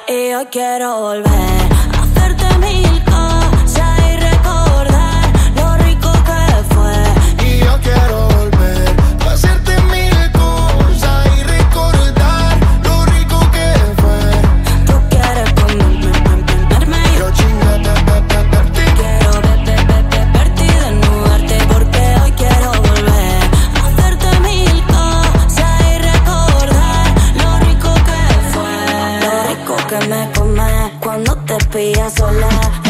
Y hoy quiero volver a hacerte mil cosas y recordar lo rico que fue. Y yo quiero volver a hacerte mil cosas y recordar lo rico que fue. Tú quieres comerme, yo chingarte. Quiero verte y desnudarte porque hoy quiero volver a hacerte mil cosas y recordar lo rico que fue. Lo rico que me comes cuando te pillas sola.